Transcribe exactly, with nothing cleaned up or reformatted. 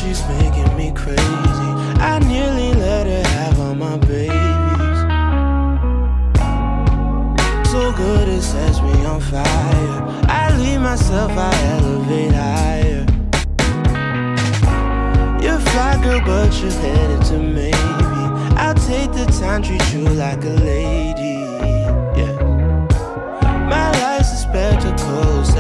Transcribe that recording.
she's making me crazy. I nearly let her have all my babies. So good it sets me on fire. I leave myself, I elevate higher. You're fly girl, but you're headed to maybe. I'll take the time, treat you like a lady. Yeah. My life's a spectacle.